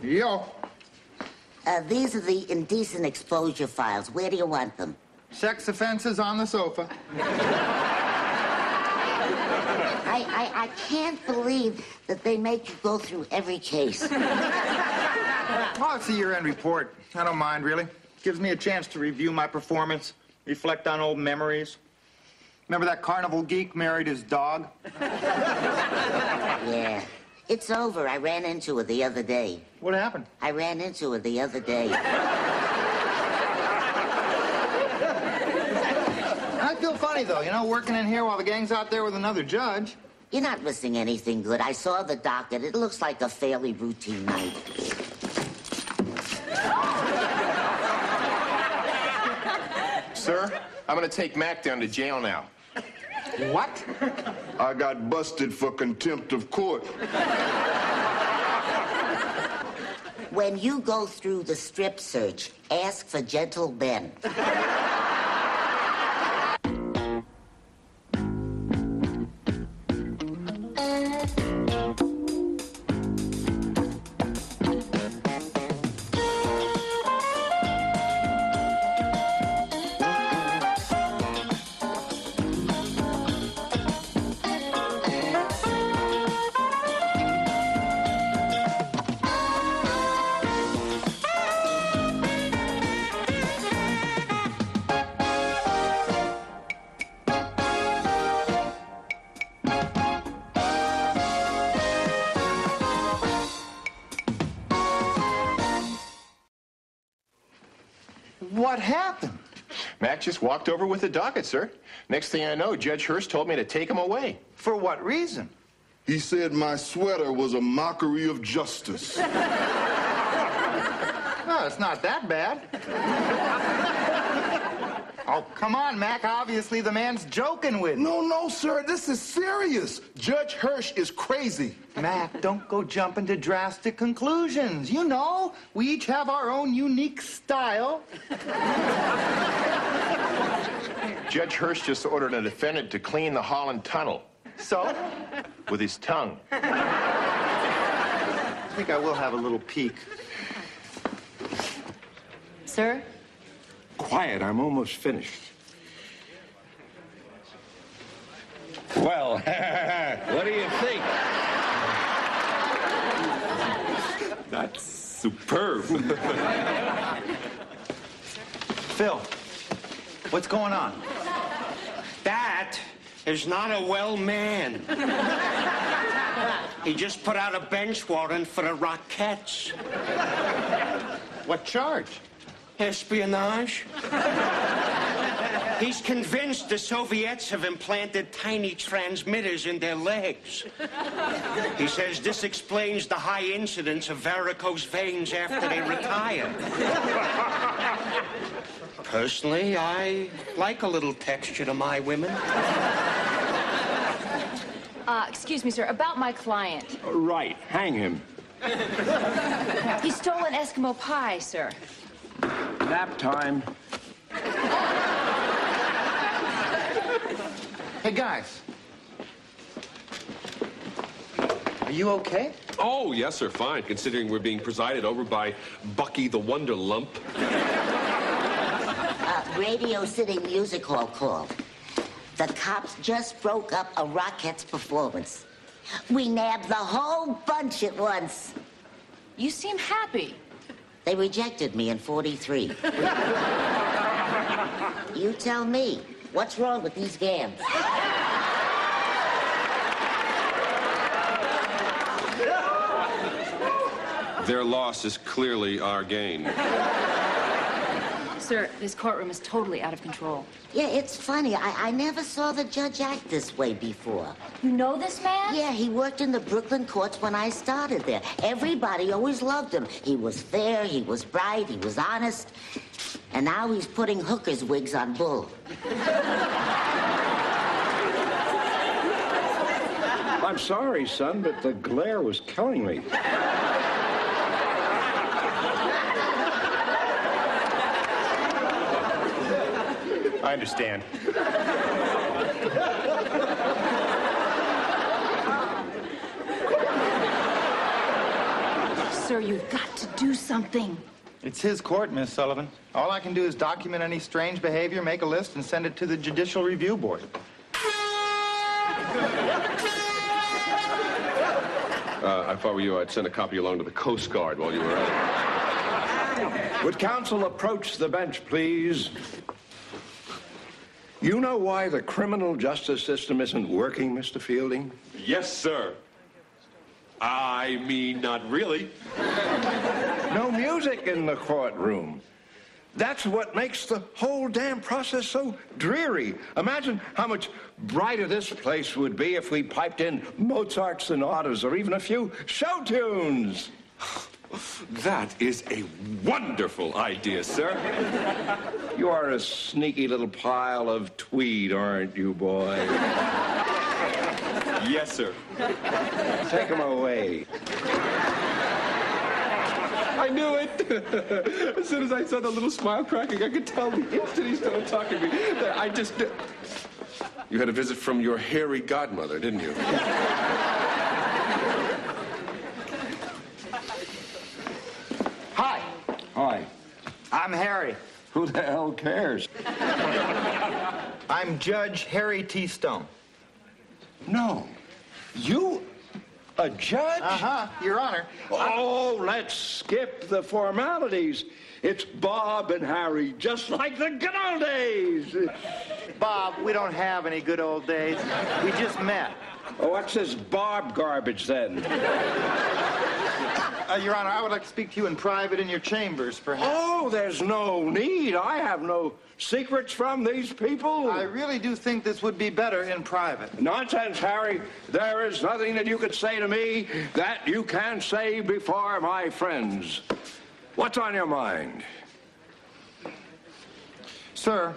Yo. These are the indecent exposure files. Where do you want them? Sex offenses on the sofa. I can't believe that they make you go through every case. Oh, it's a year-end report. I don't mind, really. Gives me a chance to review my performance, reflect on old memories. Remember that carnival geek married his dog? Yeah. It's over. I ran into her the other day. What happened? I ran into her the other day. I feel funny, though, you know, working in here while the gang's out there with another judge. You're not missing anything good. I saw the docket. It looks like a fairly routine night. Sir, I'm gonna take Mac down to jail now. What? I got busted for contempt of court. When you go through the strip search, ask for Gentle Ben. What happened? Mac just walked over with the docket, sir. Next thing I know, Judge Hurst told me to take him away. For what reason? He said my sweater was a mockery of justice. Oh, it's not that bad. Oh, come on, Mac. Obviously, the man's joking with me. No, sir, this is serious. Judge Hirsch is crazy. Mac, don't go jumping to drastic conclusions. You know, we each have our own unique style. Judge Hurst just ordered a defendant to clean the Holland Tunnel. So? With his tongue. I think I will have a little peek. Sir? Quiet, I'm almost finished. Well, what do you think? That's superb. Phil, what's going on? That is not a well man. He just put out a bench warrant for the Rockettes. What charge? Espionage. He's convinced the Soviets have implanted tiny transmitters in their legs. He says this explains the high incidence of varicose veins after they retire. Personally, I like a little texture to my women. Excuse me, sir, about my client. Right, hang him. He stole an Eskimo pie, sir. Nap time. Hey, guys. Are you okay? Oh, yes, sir, fine, considering we're being presided over by Bucky the Wonder Lump. Radio City Music Hall called. The cops just broke up a Rockettes performance. We nabbed the whole bunch at once. You seem happy. They rejected me in 43. You tell me, what's wrong with these gams? Their loss is clearly our gain. Sir, this courtroom is totally out of control. Yeah, it's funny. I never saw the judge act this way before. You know this man? Yeah, he worked in the Brooklyn courts when I started there. Everybody always loved him. He was fair, he was bright, he was honest. And now he's putting hookers' wigs on Bull. I'm sorry, son, but the glare was killing me. I understand. sir, you've got to do something. It's his court, Miss Sullivan. All I can do is document any strange behavior, make a list, and send it to the Judicial Review Board. If I were you, I'd send a copy along to the Coast Guard while you were at it. Would counsel approach the bench, please? You know why the criminal justice system isn't working, Mr. Fielding? Yes, sir. I mean, not really. No music in the courtroom. That's what makes the whole damn process so dreary. Imagine how much brighter this place would be if we piped in Mozart sonatas or even a few show tunes. That is a wonderful idea, sir. You are a sneaky little pile of tweed, aren't you, boy? Yes, sir. Take him away. I knew it. As soon as I saw the little smile cracking, I could tell the instant he started talking to me that I just... You had a visit from your hairy godmother, didn't you? Hi, Hi. I'm Harry. Who the hell cares? I'm Judge Harry T. Stone. No. You? A judge? Uh-huh, Your Honor. Oh, let's skip the formalities. It's Bob and Harry, just like the good old days. Bob, we don't have any good old days. We just met. Oh, what's this Bob garbage then? Your Honor, I would like to speak to you in private in your chambers, perhaps. Oh, there's no need. I have no secrets from these people. I really do think this would be better in private. Nonsense, Harry. There is nothing that you could say to me that you can't say before my friends. What's on your mind? Sir,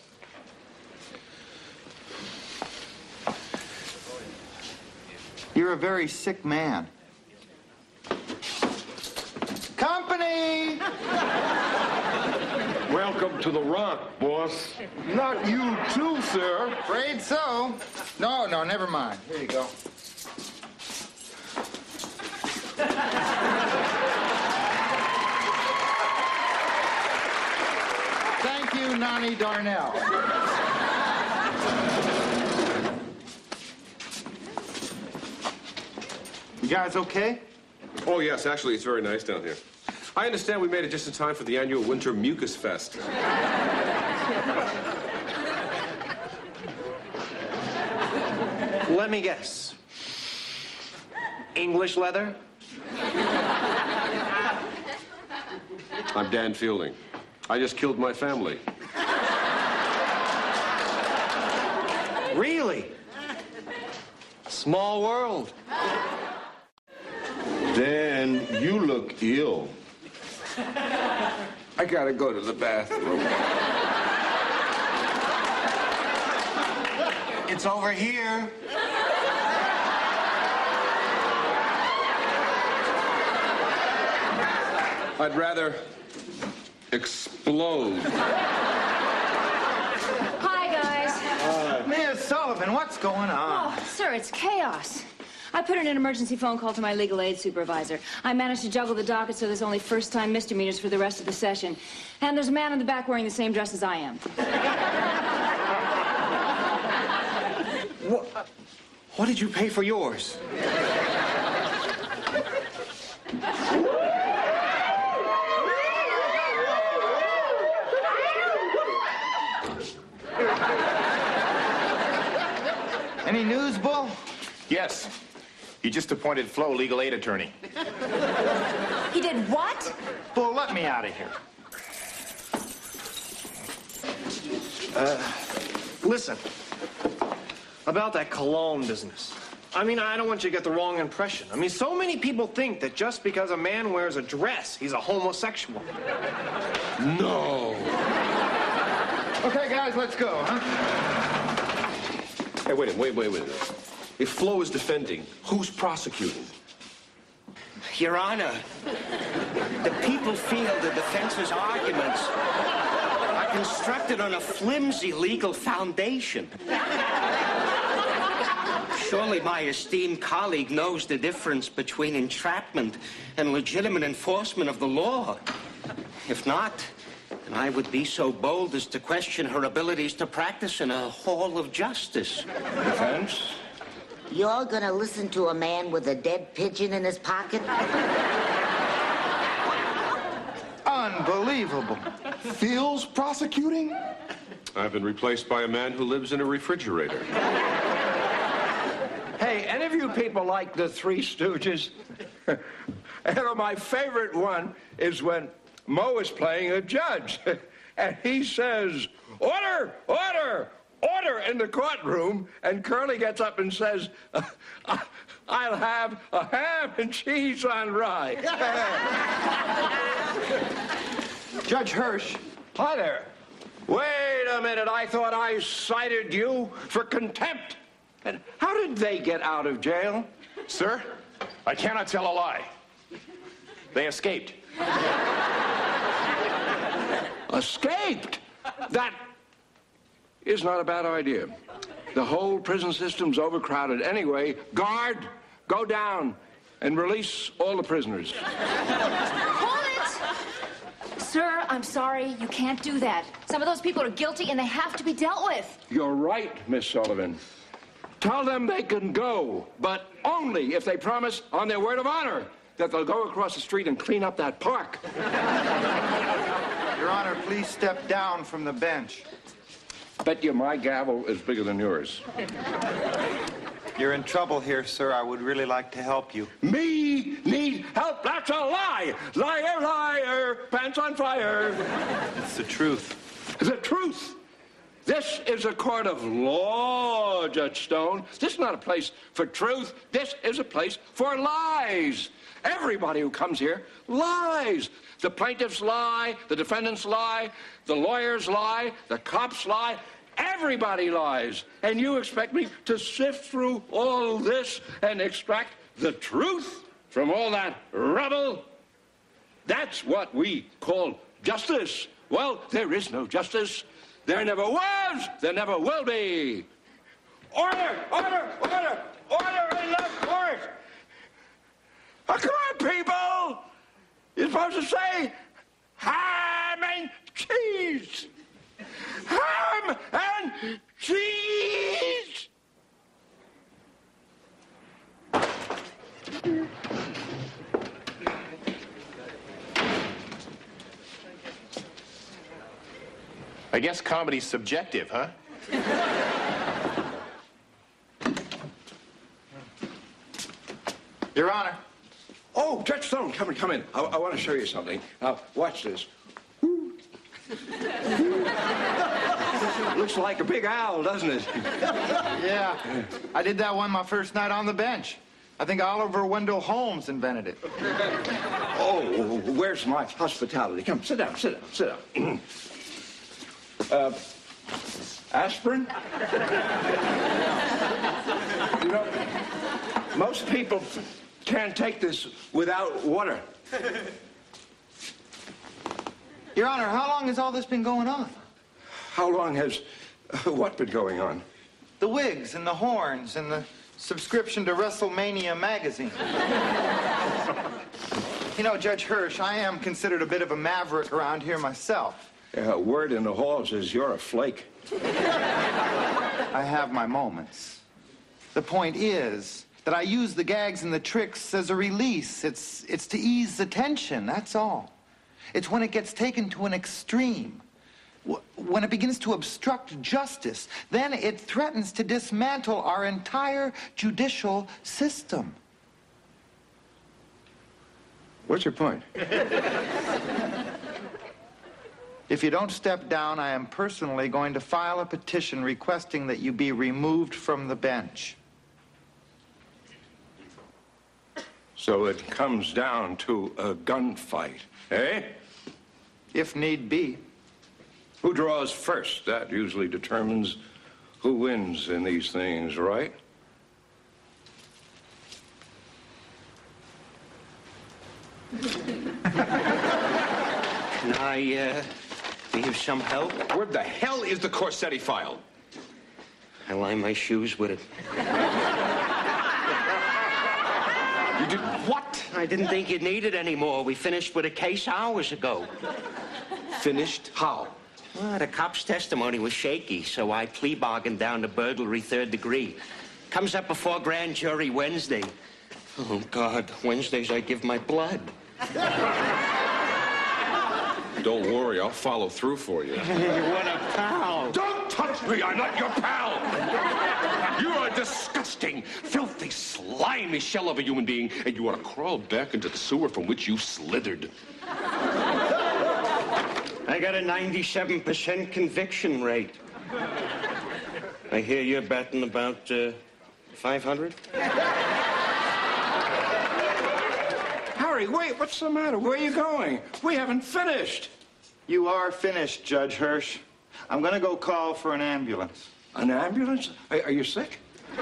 you're a very sick man. Company! Welcome to the Rock, boss. Not you too, sir. Afraid so. No, never mind. Here you go. Thank you, Nani Darnell. You guys okay? Oh, yes, actually, it's very nice down here. I understand we made it just in time for the annual Winter Mucus Fest. Let me guess. English leather? I'm Dan Fielding. I just killed my family. Really? Small world. Dan, you look ill. I gotta go to the bathroom. It's over here. I'd rather explode. Hi, guys. Miss Sullivan, what's going on? Oh, sir, it's chaos. I put in an emergency phone call to my legal aid supervisor. I managed to juggle the docket so there's only first-time misdemeanors for the rest of the session. And there's a man in the back wearing the same dress as I am. What did you pay for yours? Any news, Bull? Yes. He just appointed Flo legal aid attorney. He did what? Bull, let me out of here. Listen, about that cologne business. I mean, I don't want you to get the wrong impression. I mean, so many people think that just because a man wears a dress, he's a homosexual. No. Okay, guys, let's go, huh? Hey, wait a minute. If Flo is defending, who's prosecuting? Your Honor, the people feel the defense's arguments are constructed on a flimsy legal foundation. Surely my esteemed colleague knows the difference between entrapment and legitimate enforcement of the law. If not, then I would be so bold as to question her abilities to practice in a hall of justice. Defense? You're gonna listen to a man with a dead pigeon in his pocket? Unbelievable. Phil's prosecuting? I've been replaced by a man who lives in a refrigerator. Hey, any of you people like the Three Stooges? And my favorite one is when Moe is playing a judge, and he says, "Order, order, order," in the courtroom, and Curly gets up and says, "I'll have a ham and cheese on rye." Judge Hirsch. Hi there. Wait a minute, I thought I cited you for contempt. And how did they get out of jail? Sir, I cannot tell a lie. They escaped. Escaped? That is not a bad idea. The whole prison system's overcrowded. Anyway, guard, go down and release all the prisoners. Hold it! Sir, I'm sorry. You can't do that. Some of those people are guilty and they have to be dealt with. You're right, Miss Sullivan. Tell them they can go, but only if they promise on their word of honor that they'll go across the street and clean up that park. Your Honor, please step down from the bench. Bet you my gavel is bigger than yours. You're in trouble here, sir. I would really like to help you. Me need help? That's a lie! Liar, liar, pants on fire. It's the truth. The truth. This is a court of law, Judge Stone. This is not a place for truth. This is a place for lies. Everybody who comes here lies. The plaintiffs lie, the defendants lie, the lawyers lie, the cops lie. Everybody lies. And you expect me to sift through all this and extract the truth from all that rubble? That's what we call justice. Well, there is no justice. There never was. There never will be. Order! Order! Order! Order in the court! Oh, come on, people! You're supposed to say ham and cheese! Ham and cheese! I guess comedy's subjective, huh? Your Honor. Oh, Judge Stone, come in. I want to show you something. Now, watch this. Looks like a big owl, doesn't it? Yeah, I did that one my first night on the bench. I think Oliver Wendell Holmes invented it. Oh, where's my hospitality? Come, sit down, sit down, sit down. Aspirin? You know, most people can't take this without water. Your Honor, how long has all this been going on? How long has what been going on? The wigs and the horns and the subscription to WrestleMania magazine. You know, Judge Hirsch, I am considered a bit of a maverick around here myself. Word in the halls is you're a flake. I have my moments. The point is that I use the gags and the tricks as a release. It's to ease the tension, that's all. It's when it gets taken to an extreme. When it begins to obstruct justice, then it threatens to dismantle our entire judicial system. What's your point? If you don't step down, I am personally going to file a petition requesting that you be removed from the bench. So it comes down to a gunfight, eh? If need be. Who draws first? That usually determines who wins in these things, right? Can I, be of some help? Where the hell is the Corsetti file? I line my shoes with it. You did what? I didn't think you'd need it anymore. We finished with a case hours ago. Finished? How? Well, the cop's testimony was shaky, so I plea bargained down to burglary 3rd degree. Comes up before grand jury Wednesday. Oh, God, Wednesdays I give my blood. Don't worry, I'll follow through for you. What a pal. Don't touch me! I'm not your pal! You are a disgusting, filthy, slimy shell of a human being, and you ought to crawl back into the sewer from which you slithered. I got a 97% conviction rate. I hear you're betting about 500? Harry, wait, what's the matter? Where are you going? We haven't finished. You are finished, Judge Hirsch. I'm going to go call for an ambulance. An ambulance? Are you sick?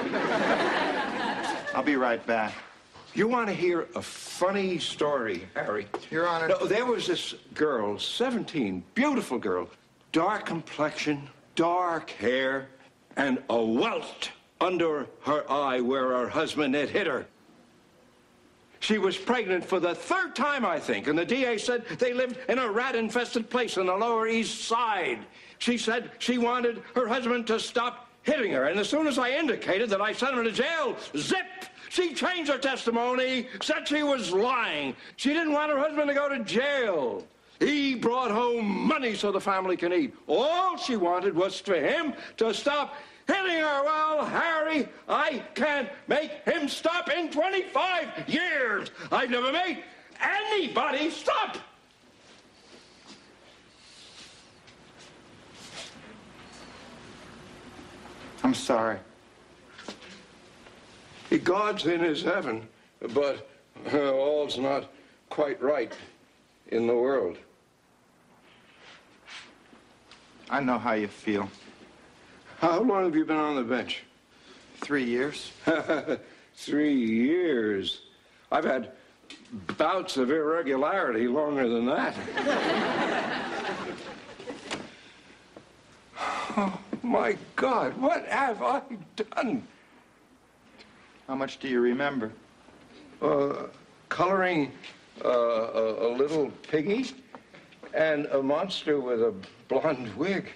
I'll be right back. You want to hear a funny story, Harry? Your Honor. No, there was this girl, 17, beautiful girl, dark complexion, dark hair, and a welt under her eye where her husband had hit her. She was pregnant for the 3rd time, I think, and the DA said they lived in a rat-infested place on the Lower East Side. She said she wanted her husband to stop hitting her, and as soon as I indicated that I sent him to jail, zip! She changed her testimony, said she was lying. She didn't want her husband to go to jail. He brought home money so the family can eat. All she wanted was for him to stop hitting her. Well, Harry, I can't make him stop in 25 years. I've never made anybody stop. I'm sorry. God's in his heaven, but all's not quite right in the world. I know how you feel. How long have you been on the bench? 3 years. 3 years. I've had bouts of irregularity longer than that. Oh, my God, what have I done? How much do you remember? Coloring a little piggy and a monster with a blonde wig.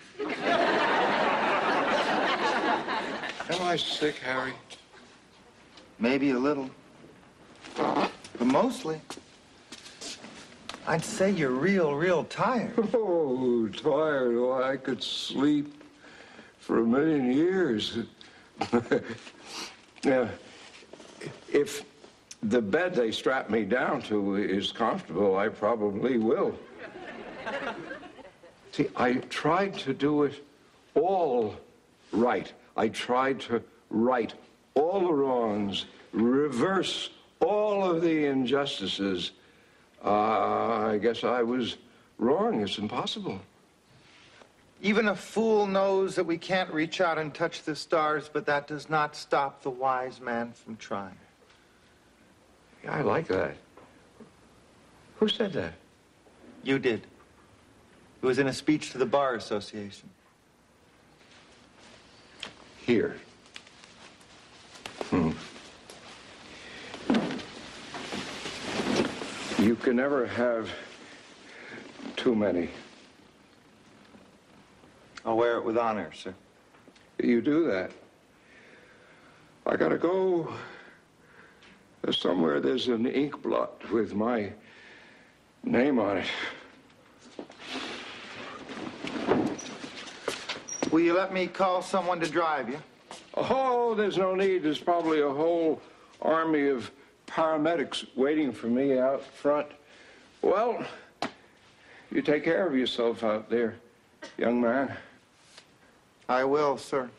Am I sick, Harry? Maybe a little. But mostly, I'd say you're real tired. Oh, tired. Oh, I could sleep for 1,000,000 years. Now, if the bed they strap me down to is comfortable, I probably will. See, I tried to do it all right. I tried to right all the wrongs, reverse all of the injustices. I guess I was wrong. It's impossible. Even a fool knows that we can't reach out and touch the stars, but that does not stop the wise man from trying. Yeah, I like that. Who said that? You did. It was in a speech to the Bar Association. Here. You can never have too many. I'll wear it with honor, sir. You do that. I gotta go somewhere there's an ink blot with my name on it. Will you let me call someone to drive you? Oh, there's no need. There's probably a whole army of paramedics waiting for me out front. Well, you take care of yourself out there, young man. I will, sir.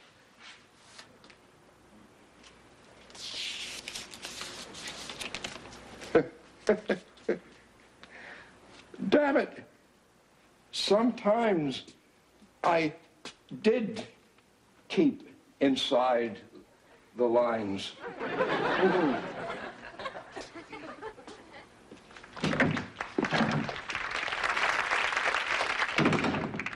Damn it. Sometimes I did keep inside the lines.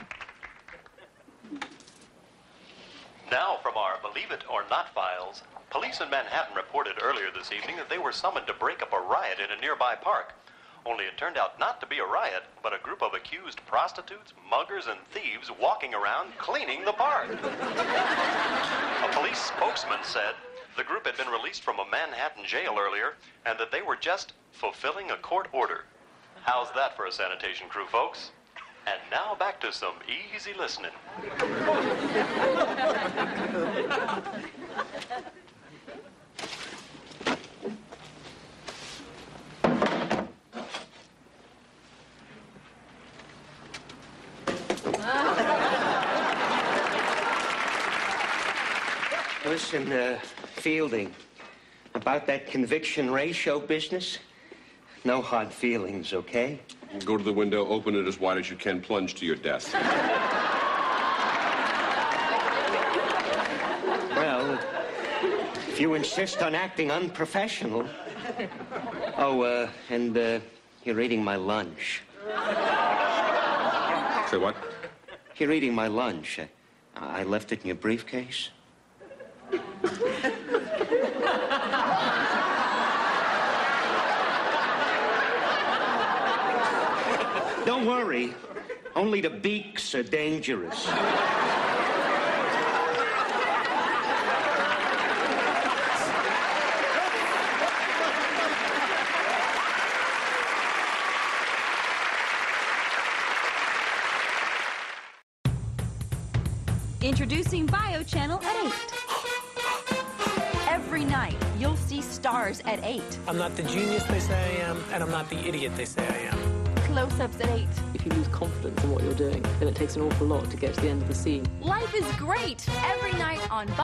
Now from our Believe It or Not files, Police in Manhattan reported earlier this evening that they were summoned to break up a riot in a nearby park. Only it turned out not to be a riot, but a group of accused prostitutes, muggers, and thieves walking around cleaning the park. A police spokesman said the group had been released from a Manhattan jail earlier and that they were just fulfilling a court order. How's that for a sanitation crew, folks? And now back to some easy listening. Listen, Fielding, about that conviction ratio business, no hard feelings, okay? Go to the window, open it as wide as you can, plunge to your death. Well, if you insist on acting unprofessional. Oh, and you're eating my lunch. Say what? You're eating my lunch. I left it in your briefcase. Don't worry. Only the beaks are dangerous. Introducing BioChannel at 8. Every night, you'll see stars at 8. I'm not the genius they say I am, and I'm not the idiot they say I am. Close-ups at 8. If you lose confidence in what you're doing, then it takes an awful lot to get to the end of the scene. Life is great every night on BioChannel.